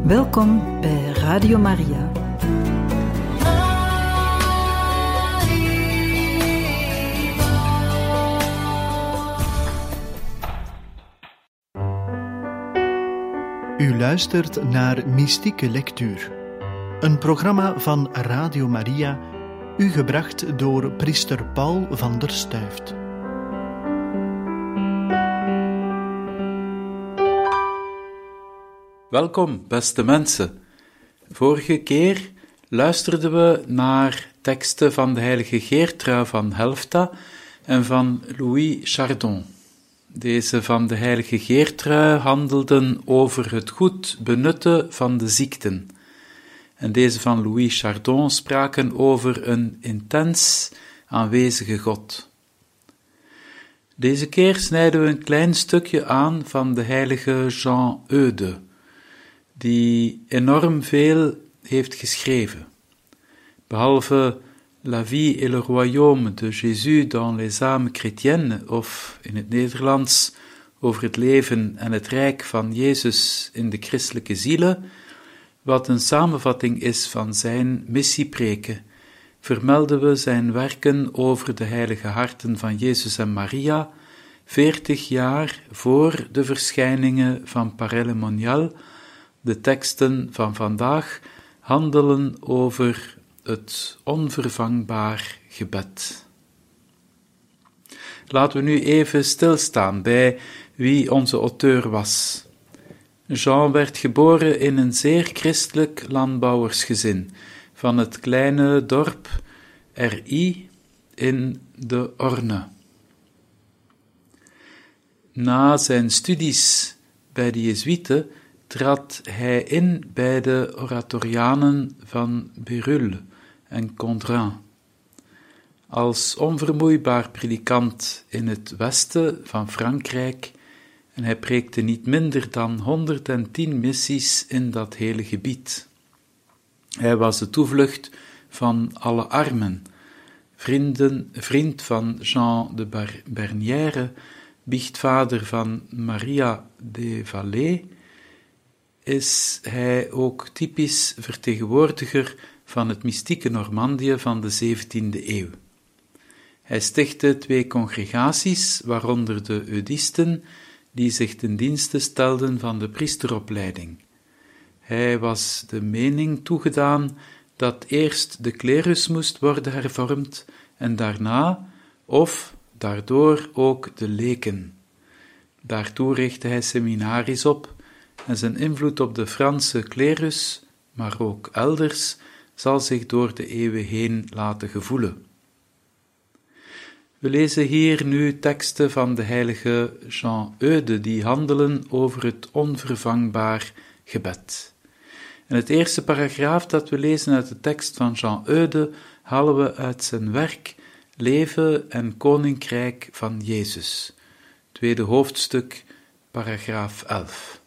Welkom bij Radio Maria. U luistert naar Mystieke Lectuur, een programma van Radio Maria, u gebracht door priester Paul van der Stuyft. Welkom, beste mensen. Vorige keer luisterden we naar teksten van de heilige Geertrui van Helfta en van Louis Chardon. Deze van de heilige Geertrui handelden over het goed benutten van de ziekten. En deze van Louis Chardon spraken over een intens aanwezige God. Deze keer snijden we een klein stukje aan van de heilige Jean Eudes, die enorm veel heeft geschreven. Behalve La vie et le royaume de Jésus dans les âmes chrétiennes, of in het Nederlands over het leven en het rijk van Jezus in de christelijke zielen, wat een samenvatting is van zijn missiepreken, vermelden we zijn werken over de heilige harten van Jezus en Maria, 40 jaar voor de verschijningen van Parelle Monial. De teksten van vandaag handelen over het onvervangbaar gebed. Laten we nu even stilstaan bij wie onze auteur was. Jean werd geboren in een zeer christelijk landbouwersgezin van het kleine dorp Ri in de Orne. Na zijn studies bij de Jezuïeten trad hij in bij de oratorianen van Bérulle en Condren. Als onvermoeibaar predikant in het westen van Frankrijk, en hij preekte niet minder dan 110 missies in dat hele gebied. Hij was de toevlucht van alle armen, vriend van Jean de Bernière, biechtvader van Maria de Vallée, is hij ook typisch vertegenwoordiger van het mystieke Normandië van de 17e eeuw. Hij stichtte 2 congregaties, waaronder de Eudisten, die zich ten dienste stelden van de priesteropleiding. Hij was de mening toegedaan dat eerst de klerus moest worden hervormd en daarna, of daardoor ook de leken. Daartoe richtte hij seminaries op en zijn invloed op de Franse klerus, maar ook elders, zal zich door de eeuwen heen laten gevoelen. We lezen hier nu teksten van de heilige Jean Eudes, die handelen over het onvervangbaar gebed. En het eerste paragraaf dat we lezen uit de tekst van Jean Eudes, halen we uit zijn werk Leven en Koninkrijk van Jezus, tweede hoofdstuk, paragraaf 11.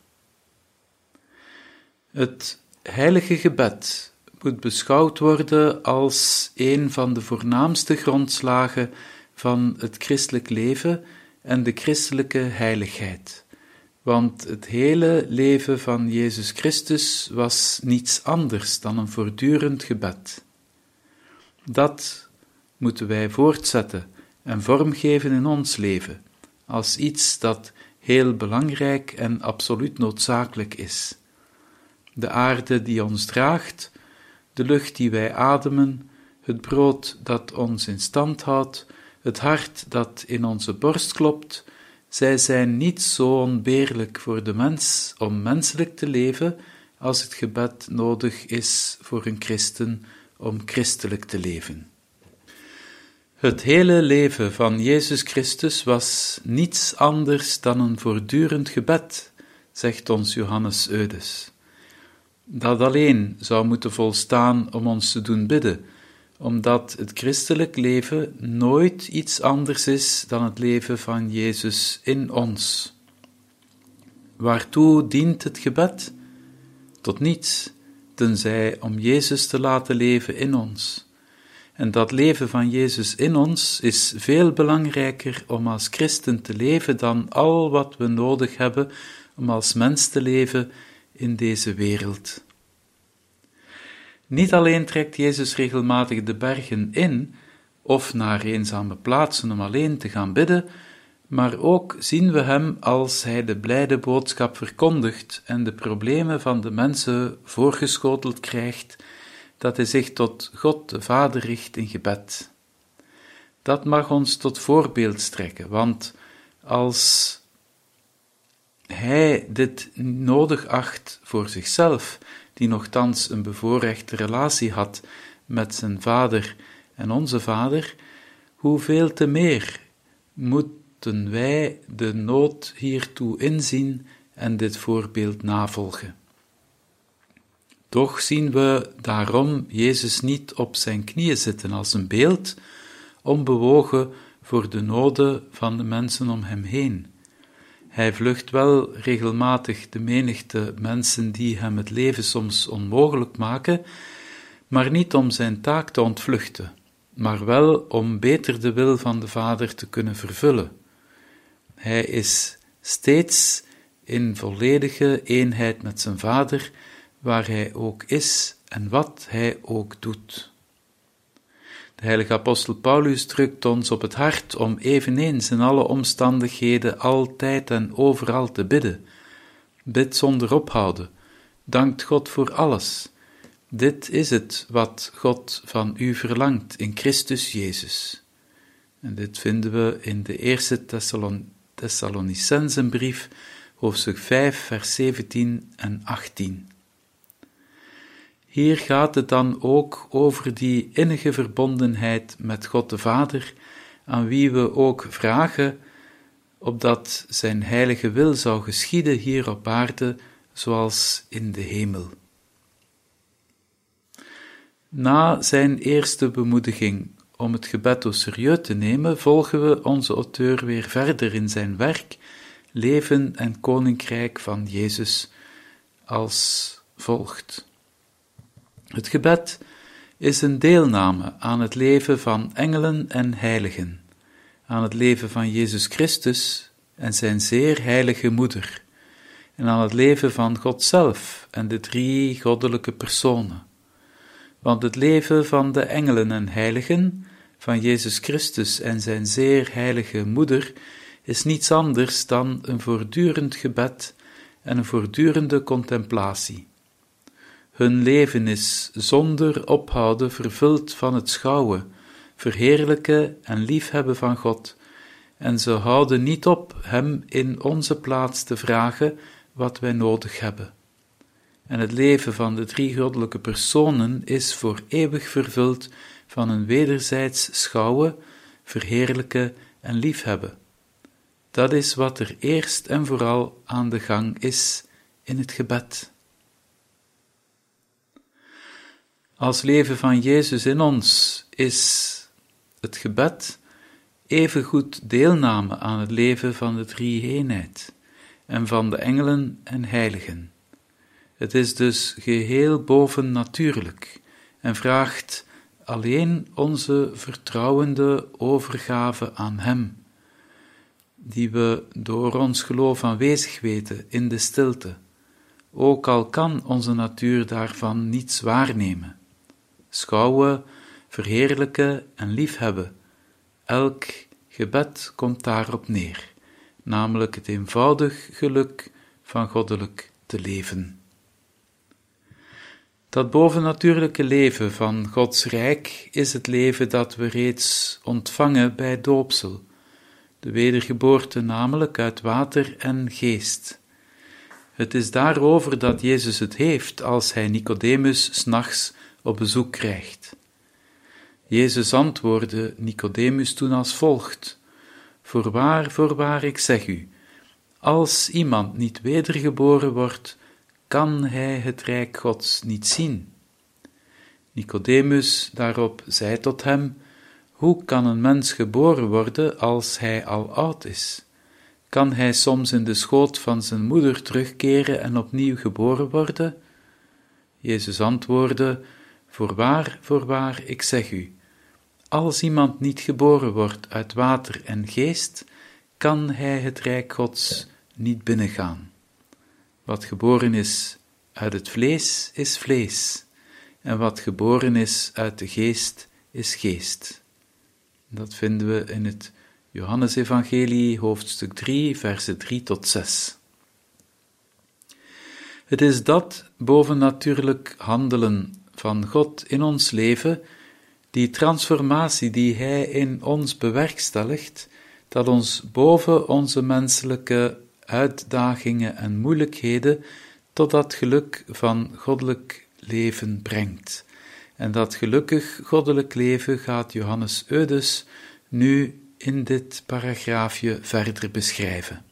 Het heilige gebed moet beschouwd worden als een van de voornaamste grondslagen van het christelijk leven en de christelijke heiligheid. Want het hele leven van Jezus Christus was niets anders dan een voortdurend gebed. Dat moeten wij voortzetten en vormgeven in ons leven, als iets dat heel belangrijk en absoluut noodzakelijk is. De aarde die ons draagt, de lucht die wij ademen, het brood dat ons in stand houdt, het hart dat in onze borst klopt, zij zijn niet zo ontbeerlijk voor de mens om menselijk te leven als het gebed nodig is voor een christen om christelijk te leven. Het hele leven van Jezus Christus was niets anders dan een voortdurend gebed, zegt ons Johannes Eudes. Dat alleen zou moeten volstaan om ons te doen bidden, omdat het christelijk leven nooit iets anders is dan het leven van Jezus in ons. Waartoe dient het gebed? Tot niets, tenzij om Jezus te laten leven in ons. En dat leven van Jezus in ons is veel belangrijker om als christen te leven dan al wat we nodig hebben om als mens te leven in deze wereld. Niet alleen trekt Jezus regelmatig de bergen in, of naar eenzame plaatsen om alleen te gaan bidden, maar ook zien we hem als hij de blijde boodschap verkondigt en de problemen van de mensen voorgeschoteld krijgt, dat hij zich tot God de Vader richt in gebed. Dat mag ons tot voorbeeld strekken, want als hij dit nodig acht voor zichzelf, die nochtans een bevoorrechte relatie had met zijn Vader en onze Vader, hoeveel te meer moeten wij de nood hiertoe inzien en dit voorbeeld navolgen. Toch zien we daarom Jezus niet op zijn knieën zitten als een beeld, onbewogen voor de noden van de mensen om hem heen. Hij vlucht wel regelmatig de menigte mensen die hem het leven soms onmogelijk maken, maar niet om zijn taak te ontvluchten, maar wel om beter de wil van de Vader te kunnen vervullen. Hij is steeds in volledige eenheid met zijn Vader, waar hij ook is en wat hij ook doet. De heilige apostel Paulus drukt ons op het hart om eveneens in alle omstandigheden altijd en overal te bidden. Bid zonder ophouden, dankt God voor alles. Dit is het wat God van u verlangt in Christus Jezus. En dit vinden we in de eerste Thessalonicensenbrief, hoofdstuk 5, vers 17 en 18. Hier gaat het dan ook over die innige verbondenheid met God de Vader, aan wie we ook vragen, opdat zijn heilige wil zou geschieden hier op aarde, zoals in de hemel. Na zijn eerste bemoediging om het gebed au sérieux te nemen, volgen we onze auteur weer verder in zijn werk, Leven en Koninkrijk van Jezus, als volgt. Het gebed is een deelname aan het leven van engelen en heiligen, aan het leven van Jezus Christus en zijn zeer heilige moeder, en aan het leven van God zelf en de drie goddelijke personen. Want het leven van de engelen en heiligen, van Jezus Christus en zijn zeer heilige moeder, is niets anders dan een voortdurend gebed en een voortdurende contemplatie. Hun leven is zonder ophouden vervuld van het schouwen, verheerlijken en liefhebben van God, en ze houden niet op hem in onze plaats te vragen wat wij nodig hebben. En het leven van de drie goddelijke personen is voor eeuwig vervuld van een wederzijds schouwen, verheerlijken en liefhebben. Dat is wat er eerst en vooral aan de gang is in het gebed. Als leven van Jezus in ons is het gebed evengoed deelname aan het leven van de drie-eenheid en van de engelen en heiligen. Het is dus geheel bovennatuurlijk en vraagt alleen onze vertrouwende overgave aan Hem, die we door ons geloof aanwezig weten in de stilte, ook al kan onze natuur daarvan niets waarnemen. Schouwen, verheerlijken en liefhebben, elk gebed komt daarop neer, namelijk het eenvoudig geluk van goddelijk te leven. Dat bovennatuurlijke leven van Gods Rijk is het leven dat we reeds ontvangen bij doopsel, de wedergeboorte namelijk uit water en geest. Het is daarover dat Jezus het heeft als hij Nicodemus 's nachts op bezoek krijgt. Jezus antwoordde Nicodemus toen als volgt: Voorwaar, ik zeg u, als iemand niet wedergeboren wordt, kan hij het rijk Gods niet zien. Nicodemus daarop zei tot hem: Hoe kan een mens geboren worden als hij al oud is? Kan hij soms in de schoot van zijn moeder terugkeren en opnieuw geboren worden? Jezus antwoordde: Voorwaar, ik zeg u, als iemand niet geboren wordt uit water en geest, kan hij het rijk Gods niet binnengaan. Wat geboren is uit het vlees is vlees, en wat geboren is uit de geest is geest. Dat vinden we in het Johannesevangelie, hoofdstuk 3, versen 3 tot 6. Het is dat bovennatuurlijk handelen van God in ons leven, die transformatie die Hij in ons bewerkstelligt, dat ons boven onze menselijke uitdagingen en moeilijkheden tot dat geluk van goddelijk leven brengt. En dat gelukkig goddelijk leven gaat Johannes Eudes nu in dit paragraafje verder beschrijven.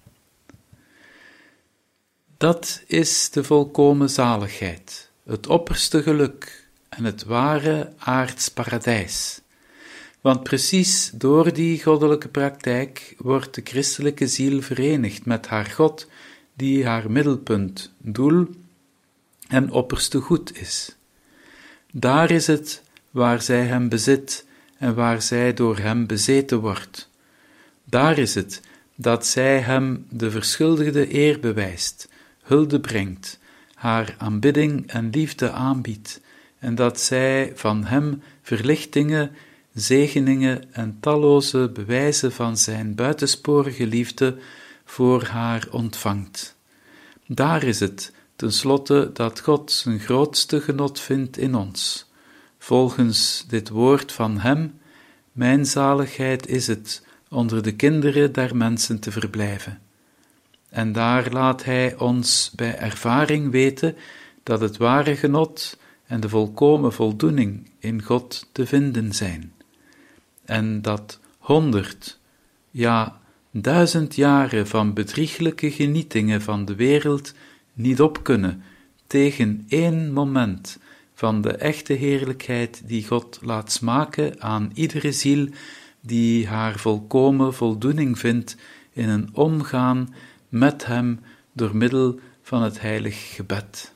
Dat is de volkomen zaligheid, het opperste geluk en het ware aards paradijs. Want precies door die goddelijke praktijk wordt de christelijke ziel verenigd met haar God, die haar middelpunt, doel en opperste goed is. Daar is het waar zij hem bezit en waar zij door hem bezeten wordt. Daar is het dat zij hem de verschuldigde eer bewijst, hulde brengt, haar aanbidding en liefde aanbiedt, en dat zij van hem verlichtingen, zegeningen en talloze bewijzen van zijn buitensporige liefde voor haar ontvangt. Daar is het, tenslotte, dat God zijn grootste genot vindt in ons. Volgens dit woord van hem, mijn zaligheid is het, onder de kinderen der mensen te verblijven. En daar laat hij ons bij ervaring weten dat het ware genot en de volkomen voldoening in God te vinden zijn. En dat 100, ja 1000 jaren van bedrieglijke genietingen van de wereld niet op kunnen tegen 1 moment van de echte heerlijkheid die God laat smaken aan iedere ziel die haar volkomen voldoening vindt in een omgaan met hem door middel van het heilig gebed.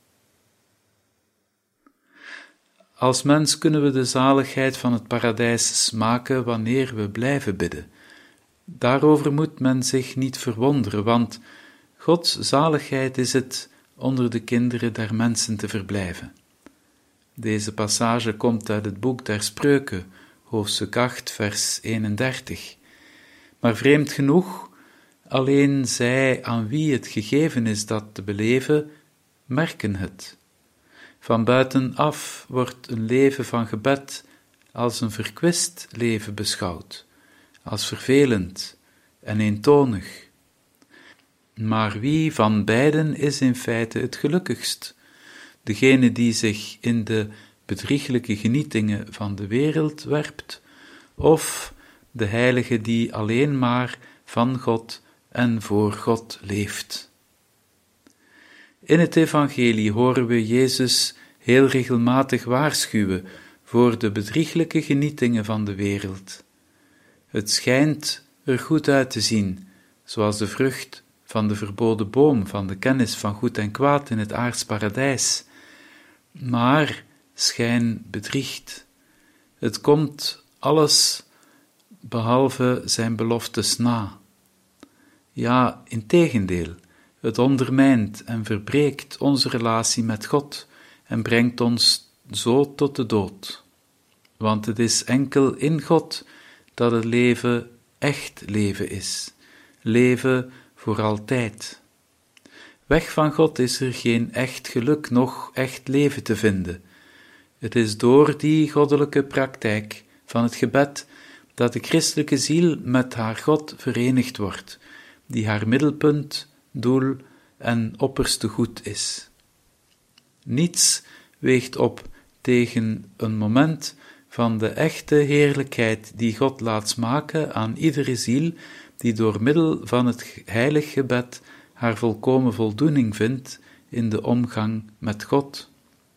Als mens kunnen we de zaligheid van het paradijs smaken wanneer we blijven bidden. Daarover moet men zich niet verwonderen, want Gods zaligheid is het onder de kinderen der mensen te verblijven. Deze passage komt uit het boek der Spreuken, hoofdstuk 8, vers 31. Maar vreemd genoeg, alleen zij aan wie het gegeven is dat te beleven, merken het. Van buitenaf wordt een leven van gebed als een verkwist leven beschouwd, als vervelend en eentonig. Maar wie van beiden is in feite het gelukkigst? Degene die zich in de bedrieglijke genietingen van de wereld werpt, of de heilige die alleen maar van God en voor God leeft? In het evangelie horen we Jezus heel regelmatig waarschuwen voor de bedrieglijke genietingen van de wereld. Het schijnt er goed uit te zien, zoals de vrucht van de verboden boom van de kennis van goed en kwaad in het aards paradijs. Maar schijn bedriegt. Het komt alles behalve zijn beloftes na. Ja, integendeel, het ondermijnt en verbreekt onze relatie met God en brengt ons zo tot de dood. Want het is enkel in God dat het leven echt leven is, leven voor altijd. Weg van God is er geen echt geluk, noch echt leven te vinden. Het is door die goddelijke praktijk van het gebed dat de christelijke ziel met haar God verenigd wordt, die haar middelpunt, doel en opperste goed is. Niets weegt op tegen een moment van de echte heerlijkheid die God laat smaken aan iedere ziel die door middel van het heilig gebed haar volkomen voldoening vindt in de omgang met God.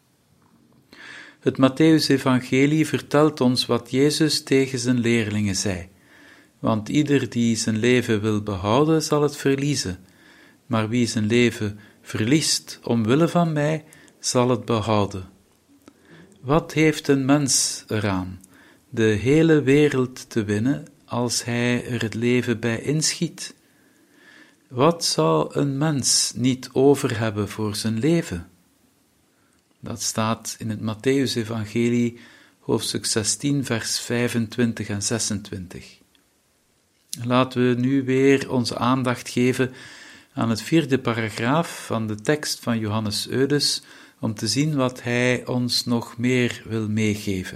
Het Mattheüs-evangelie vertelt ons wat Jezus tegen zijn leerlingen zei, want ieder die zijn leven wil behouden, zal het verliezen, maar wie zijn leven verliest omwille van mij, zal het behouden. Wat heeft een mens eraan de hele wereld te winnen als hij er het leven bij inschiet? Wat zou een mens niet over hebben voor zijn leven? Dat staat in het Mattheüs-evangelie, hoofdstuk 16, vers 25 en 26. Laten we nu weer onze aandacht geven aan het 4e paragraaf van de tekst van Johannes Eudes, om te zien wat hij ons nog meer wil meegeven.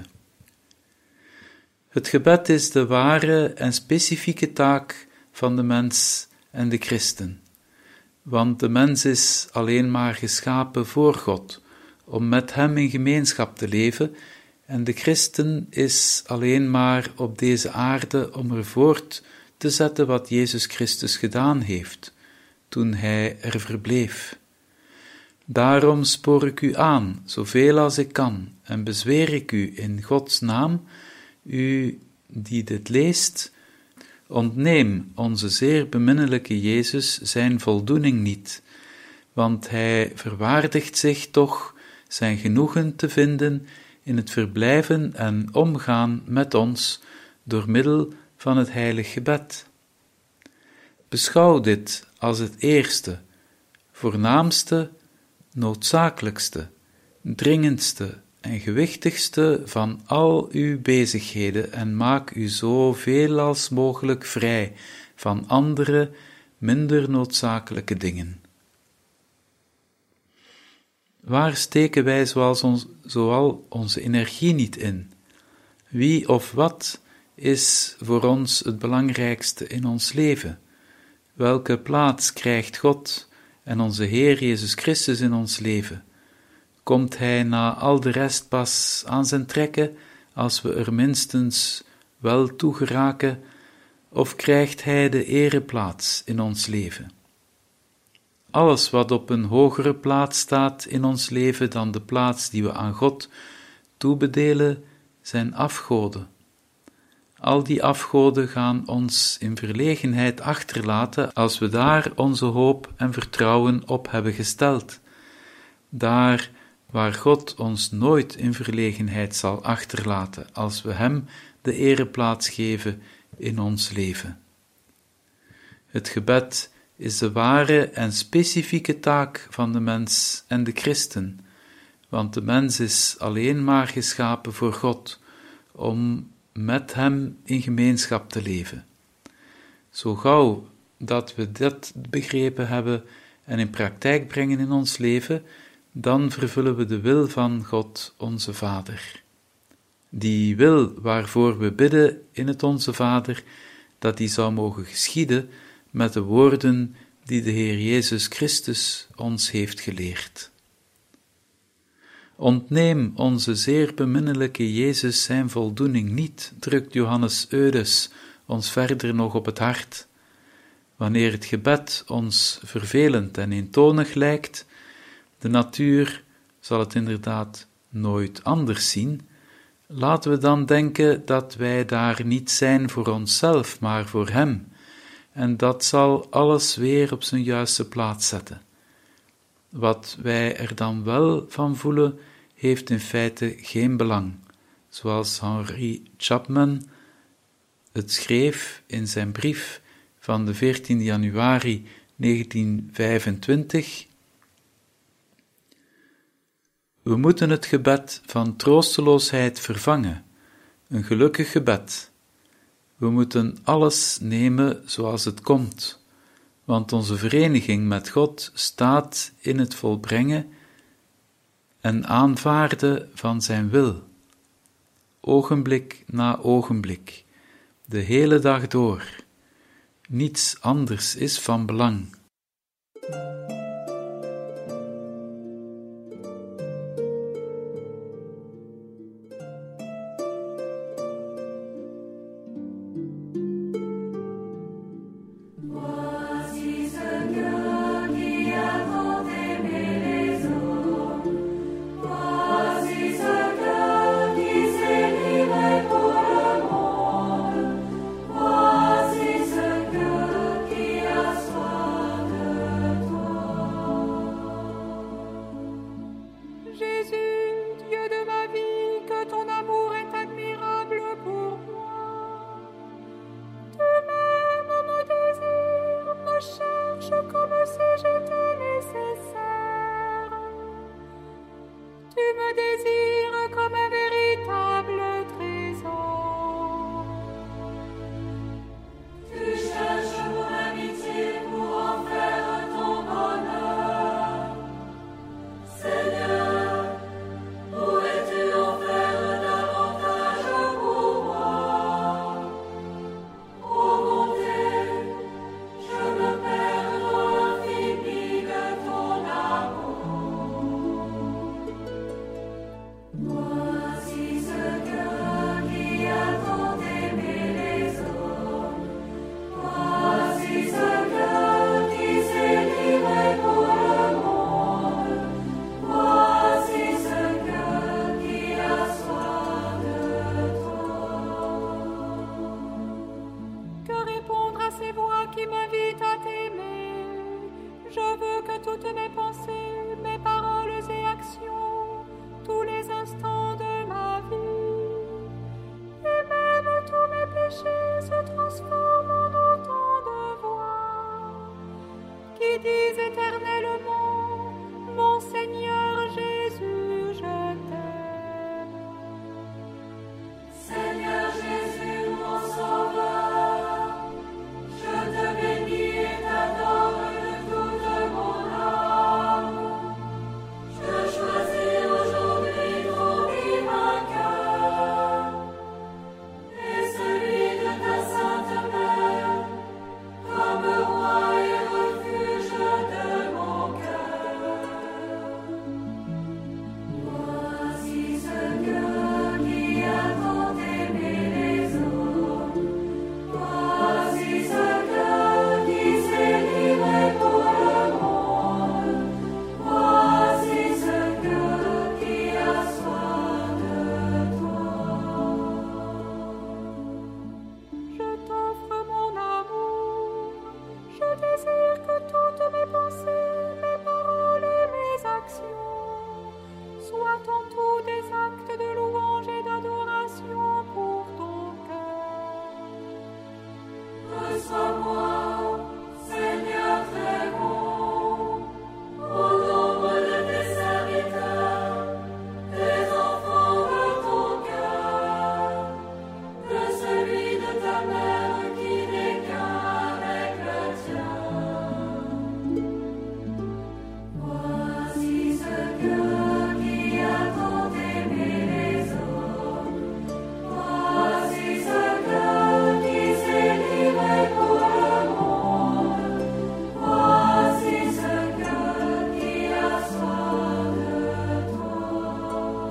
Het gebed is de ware en specifieke taak van de mens en de christen, want de mens is alleen maar geschapen voor God, om met hem in gemeenschap te leven, en de christen is alleen maar op deze aarde om er voort te zetten wat Jezus Christus gedaan heeft, toen hij er verbleef. Daarom spoor ik u aan, zoveel als ik kan, en bezweer ik u in Gods naam, u die dit leest, ontneem onze zeer beminnelijke Jezus zijn voldoening niet, want hij verwaardigt zich toch zijn genoegen te vinden in het verblijven en omgaan met ons door middel van het heilig gebed. Beschouw dit als het eerste, voornaamste, noodzakelijkste, dringendste en gewichtigste van al uw bezigheden en maak u zo veel als mogelijk vrij van andere, minder noodzakelijke dingen. Waar steken wij zoal onze energie niet in? Wie of wat is voor ons het belangrijkste in ons leven? Welke plaats krijgt God en onze Heer Jezus Christus in ons leven? Komt Hij na al de rest pas aan zijn trekken, als we er minstens wel toe geraken, of krijgt Hij de ereplaats in ons leven? Alles wat op een hogere plaats staat in ons leven dan de plaats die we aan God toebedelen, zijn afgoden. Al die afgoden gaan ons in verlegenheid achterlaten als we daar onze hoop en vertrouwen op hebben gesteld. Daar waar God ons nooit in verlegenheid zal achterlaten als we Hem de ereplaats geven in ons leven. Het gebed is de ware en specifieke taak van de mens en de christen, want de mens is alleen maar geschapen voor God, om met Hem in gemeenschap te leven. Zo gauw dat we dat begrepen hebben en in praktijk brengen in ons leven, dan vervullen we de wil van God, onze Vader. Die wil waarvoor we bidden in het Onze Vader, dat die zou mogen geschieden met de woorden die de Heer Jezus Christus ons heeft geleerd. Ontneem onze zeer beminnelijke Jezus zijn voldoening niet, drukt Johannes Eudes ons verder nog op het hart. Wanneer het gebed ons vervelend en eentonig lijkt, de natuur zal het inderdaad nooit anders zien, laten we dan denken dat wij daar niet zijn voor onszelf, maar voor Hem, en dat zal alles weer op zijn juiste plaats zetten. Wat wij er dan wel van voelen, heeft in feite geen belang, zoals Henry Chapman het schreef in zijn brief van de 14 januari 1925. We moeten het gebed van troosteloosheid vervangen, een gelukkig gebed. We moeten alles nemen zoals het komt, want onze vereniging met God staat in het volbrengen en aanvaarden van zijn wil, ogenblik na ogenblik, de hele dag door. Niets anders is van belang. Tu me désire comme un véritable trésor. Tu cherches mon amitié pour en faire ton bonheur. Seigneur, pourrais-tu en faire davantage pour moi? Ô mon Dieu, je me perds dans l'infini de ton amour. Voici ce cœur qui a tant aimé les hommes. Voici ce cœur qui s'est livré pour le monde. Voici ce cœur qui a soif de toi. Que répondre à ces voix qui m'invitent à t'aimer? Je veux que toutes mes pensées, mes paroles et actions, tous les instants de ma vie, et même tous mes péchés se transforment en autant de voix qui disent éternellement: mon Seigneur Jésus, je t'aime. Seigneur Jésus, mon Sauveur, je te bénis et t'adore de toute mon âme. Je choisis aujourd'hui ton divin cœur et celui de ta sainte mère comme roi et refuge de mon cœur. Voici ce cœur qui a tant aimé les hommes. Voici ce cœur qui s'est livré pour le monde. Voici ce cœur qui a soif de toi. Je t'offre mon amour. Je désire que toutes mes pensées, mes paroles et mes actions soient en tout des actes de louange et d'adoration pour ton cœur. Reçois-moi, Seigneur très bon, au nombre de tes serviteurs, des enfants de ton cœur, de celui de ta mère qui n'est qu'un avec le tien. Voici ce cœur qui a tant aimé les hommes. Voici ce cœur qui s'est livré pour le monde. Voici ce cœur qui a soif de toi.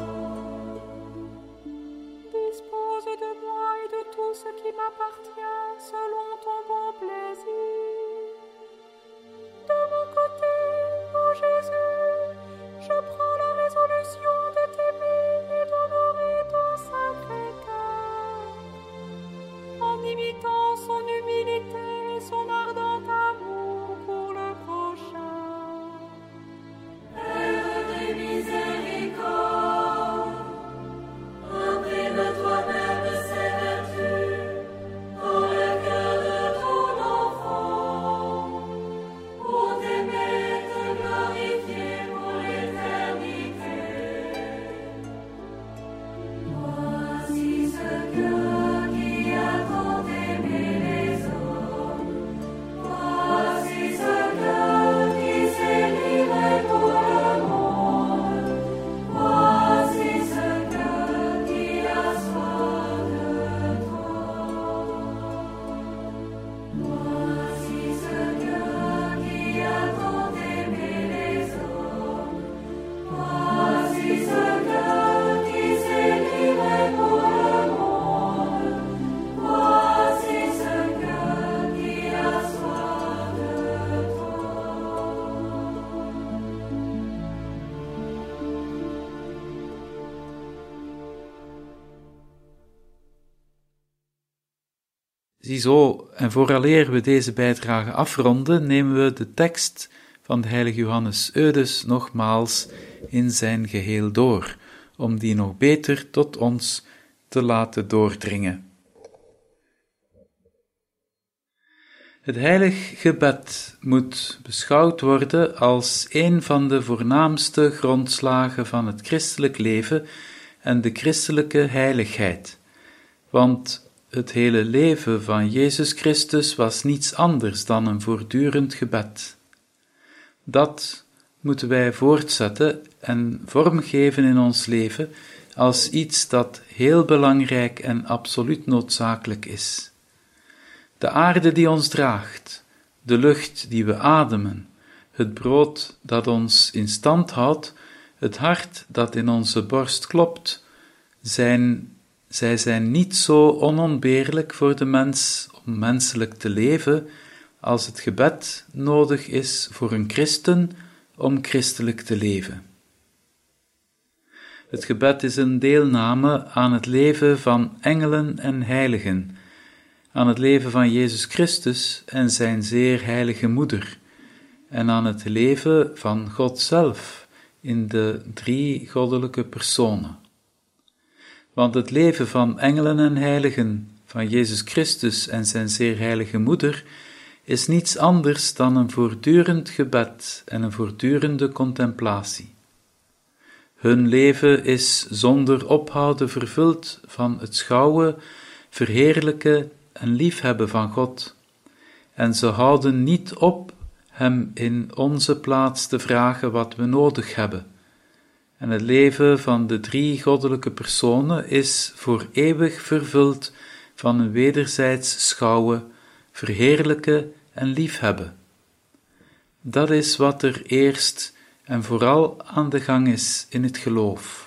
Dispose de moi et de tout ce qui m'appartient selon ton bon plaisir. De mon côté, ô Jésus, je prends la résolution de t'aimer et d'honorer ton sacré cœur, en imitant son humilité et son ardent amour pour le prochain. Père des miséricordes, imprime toi-même ces vertus dans le cœur de ton enfant, pour t'aimer et te glorifier pour l'éternité. Voici ce cœur qui a tant aimé les hommes. Voici ce cœur qui s'est livré pour le monde. Voici ce cœur qui a soif de toi. Voici ce cœur qui a tant aimé les hommes. Voici ce cœur qui s'est livré pour le monde. Voici ce cœur qui a soif de toi. Ziezo, en vooraleer we deze bijdrage afronden, nemen we de tekst van de heilige Johannes Eudes nogmaals in zijn geheel door, om die nog beter tot ons te laten doordringen. Het heilig gebed moet beschouwd worden als een van de voornaamste grondslagen van het christelijk leven en de christelijke heiligheid. Want het hele leven van Jezus Christus was niets anders dan een voortdurend gebed. Dat moeten wij voortzetten en vormgeven in ons leven als iets dat heel belangrijk en absoluut noodzakelijk is. De aarde die ons draagt, de lucht die we ademen, het brood dat ons in stand houdt, het hart dat in onze borst klopt, zij zijn niet zo onontbeerlijk voor de mens om menselijk te leven, als het gebed nodig is voor een christen om christelijk te leven. Het gebed is een deelname aan het leven van engelen en heiligen, aan het leven van Jezus Christus en zijn zeer heilige moeder, en aan het leven van God zelf in de drie goddelijke personen. Want het leven van engelen en heiligen, van Jezus Christus en zijn zeer heilige moeder, is niets anders dan een voortdurend gebed en een voortdurende contemplatie. Hun leven is zonder ophouden vervuld van het schouwen, verheerlijken en liefhebben van God, en ze houden niet op hem in onze plaats te vragen wat we nodig hebben. En het leven van de drie goddelijke personen is voor eeuwig vervuld van een wederzijds schouwen, verheerlijken en liefhebben. Dat is wat er eerst en vooral aan de gang is in het geloof.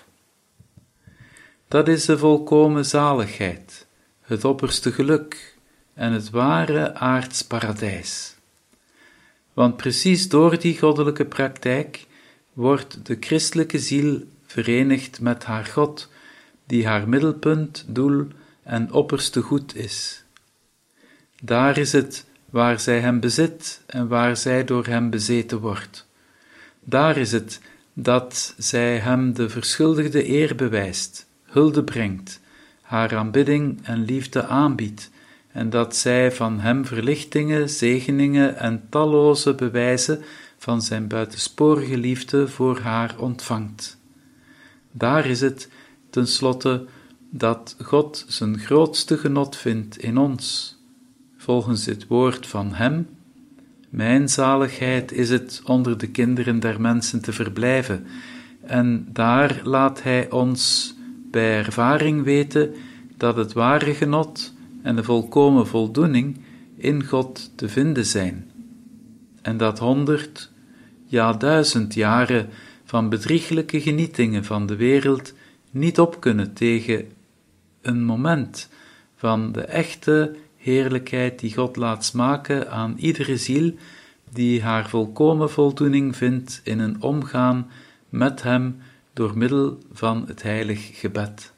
Dat is de volkomen zaligheid, het opperste geluk en het ware aards paradijs. Want precies door die goddelijke praktijk wordt de christelijke ziel verenigd met haar God, die haar middelpunt, doel en opperste goed is. Daar is het waar zij hem bezit en waar zij door hem bezeten wordt. Daar is het dat zij hem de verschuldigde eer bewijst, hulde brengt, haar aanbidding en liefde aanbiedt, en dat zij van hem verlichtingen, zegeningen en talloze bewijzen van zijn buitensporige liefde voor haar ontvangt. Daar is het, tenslotte, dat God zijn grootste genot vindt in ons, volgens het woord van hem: mijn zaligheid is het onder de kinderen der mensen te verblijven, en daar laat hij ons bij ervaring weten dat het ware genot en de volkomen voldoening in God te vinden zijn, en dat 100, ja 1000 jaren van bedrieglijke genietingen van de wereld niet op kunnen tegen een moment van de echte heerlijkheid die God laat smaken aan iedere ziel die haar volkomen voldoening vindt in een omgaan met hem door middel van het heilig gebed.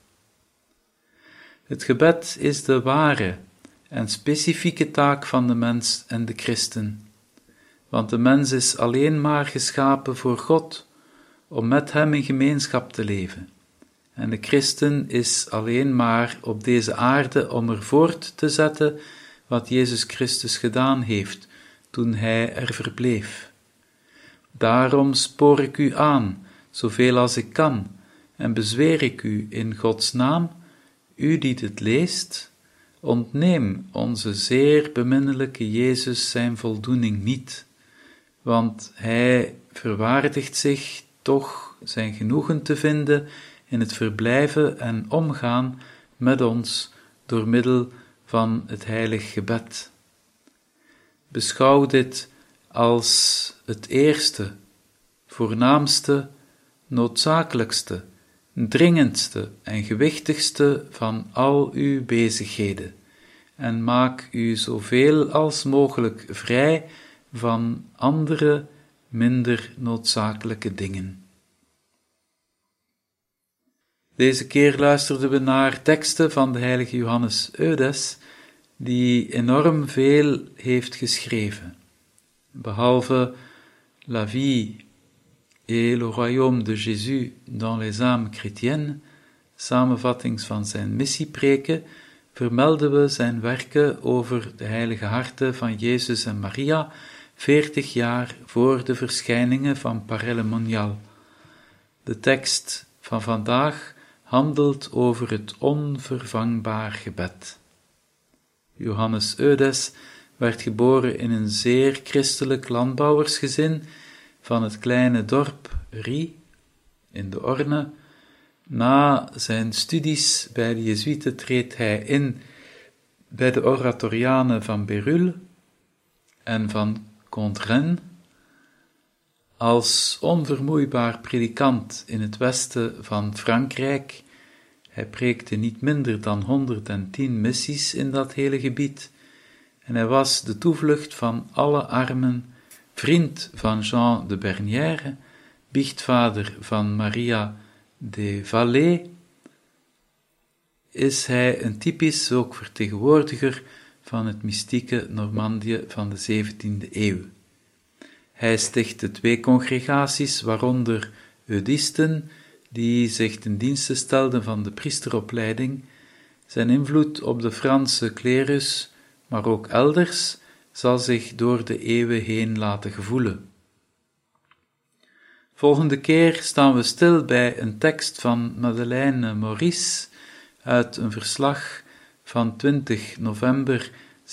Het gebed is de ware en specifieke taak van de mens en de christen, want de mens is alleen maar geschapen voor God, om met hem in gemeenschap te leven, en de christen is alleen maar op deze aarde om er voort te zetten wat Jezus Christus gedaan heeft toen hij er verbleef. Daarom spoor ik u aan, zoveel als ik kan, en bezweer ik u in Gods naam, u die dit leest, ontneem onze zeer beminnelijke Jezus zijn voldoening niet, want hij verwaardigt zich toch zijn genoegen te vinden in het verblijven en omgaan met ons door middel van het heilig gebed. Beschouw dit als het eerste, voornaamste, noodzakelijkste, dringendste en gewichtigste van al uw bezigheden, en maak u zoveel als mogelijk vrij van andere, minder noodzakelijke dingen. Deze keer luisterden we naar teksten van de heilige Johannes Eudes, die enorm veel heeft geschreven. Behalve La vie et le royaume de Jésus dans les âmes chrétiennes, samenvattings van zijn missiepreken, vermelden we zijn werken over de heilige harten van Jezus en Maria 40 jaar voor de verschijningen van Paray-le-Monial. De tekst van vandaag handelt over het onvervangbaar gebed. Johannes Eudes werd geboren in een zeer christelijk landbouwersgezin van het kleine dorp Rie in de Orne. Na zijn studies bij de Jezuïeten treedt hij in bij de oratorianen van Bérulle en van Condren. Als onvermoeibaar predikant in het westen van Frankrijk, hij preekte niet minder dan 110 missies in dat hele gebied, en hij was de toevlucht van alle armen, vriend van Jean de Bernière, biechtvader van Maria de Vallée, is hij een typisch ook vertegenwoordiger van het mystieke Normandië van de 17e eeuw. Hij stichtte 2 congregaties, waaronder Eudisten, die zich ten dienste stelden van de priesteropleiding. Zijn invloed op de Franse klerus, maar ook elders, zal zich door de eeuwen heen laten gevoelen. Volgende keer staan we stil bij een tekst van Madeleine Maurice uit een verslag van 20 november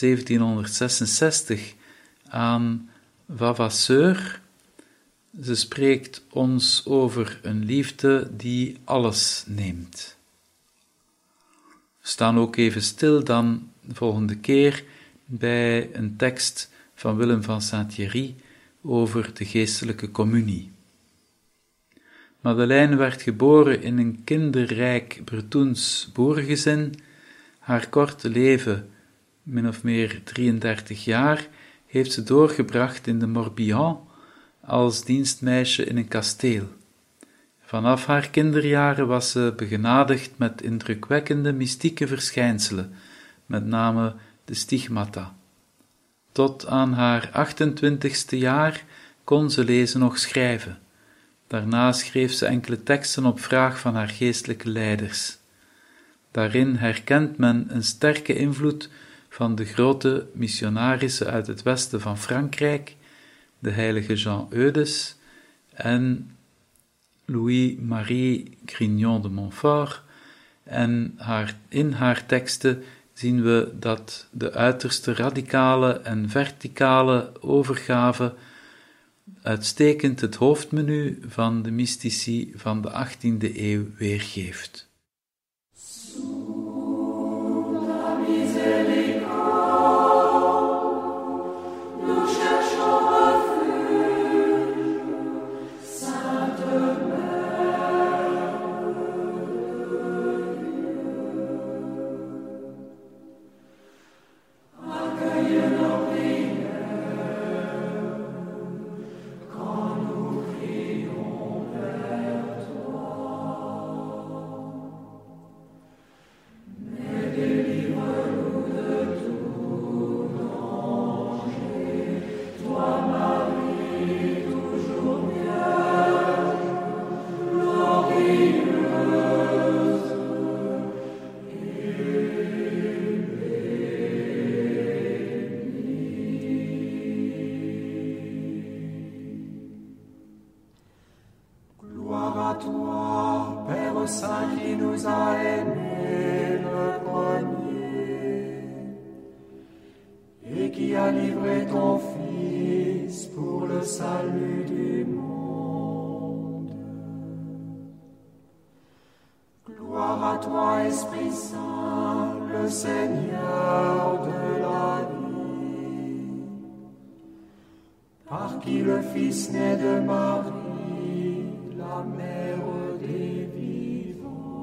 1766 aan Vavasseur. Ze spreekt ons over een liefde die alles neemt. We staan ook even stil dan de volgende keer bij een tekst van Willem van Saint-Thierry over de geestelijke communie. Madeleine werd geboren in een kinderrijk Bretoens boerengezin. Haar korte leven, min of meer 33 jaar, heeft ze doorgebracht in de Morbihan als dienstmeisje in een kasteel. Vanaf haar kinderjaren was ze begenadigd met indrukwekkende mystieke verschijnselen, met name de stigmata. Tot aan haar 28ste jaar kon ze lezen nog schrijven. Daarna schreef ze enkele teksten op vraag van haar geestelijke leiders. Daarin herkent men een sterke invloed van de grote missionarissen uit het westen van Frankrijk, de heilige Jean Eudes en Louis-Marie Grignon de Montfort, en in haar teksten zien we dat de uiterste radicale en verticale overgave uitstekend het hoofdmenu van de mystici van de 18e eeuw weergeeft. Saint qui nous a aimés le premier et qui a livré ton Fils pour le salut du monde. Gloire à toi, Esprit Saint, le Seigneur de la vie, par qui le Fils né de Marie, la mère des vivants.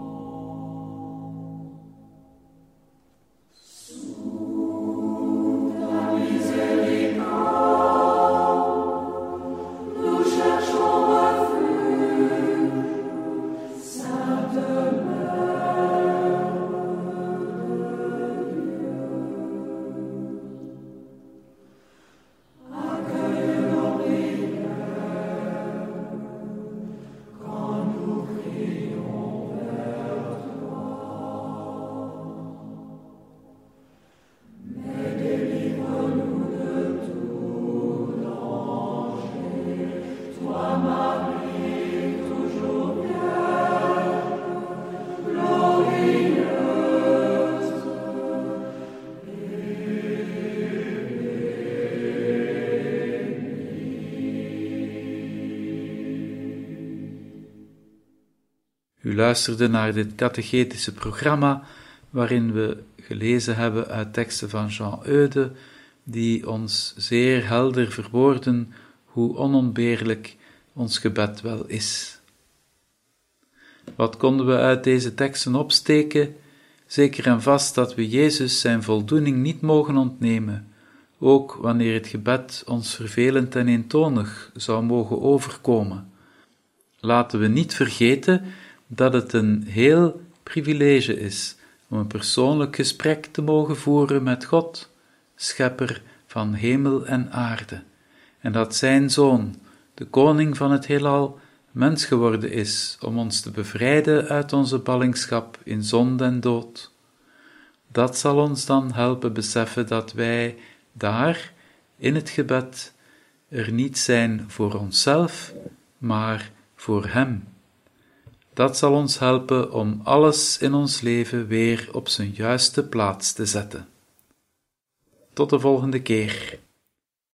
Sous ta miséricorde, nous cherchons refuge, Sainte Mère de Dieu. Accueille nos prières quand U luisterde naar dit catechetische programma, waarin we gelezen hebben uit teksten van Jean Eude, die ons zeer helder verwoorden hoe onontbeerlijk ons gebed wel is. Wat konden we uit deze teksten opsteken? Zeker en vast dat we Jezus zijn voldoening niet mogen ontnemen, ook wanneer het gebed ons vervelend en eentonig zou mogen overkomen. Laten we niet vergeten dat het een heel privilege is om een persoonlijk gesprek te mogen voeren met God, schepper van hemel en aarde, en dat zijn Zoon, de koning van het heelal, mens geworden is om ons te bevrijden uit onze ballingschap in zonde en dood. Dat zal ons dan helpen beseffen dat wij daar, in het gebed, er niet zijn voor onszelf, maar voor Hem. Dat zal ons helpen om alles in ons leven weer op zijn juiste plaats te zetten. Tot de volgende keer.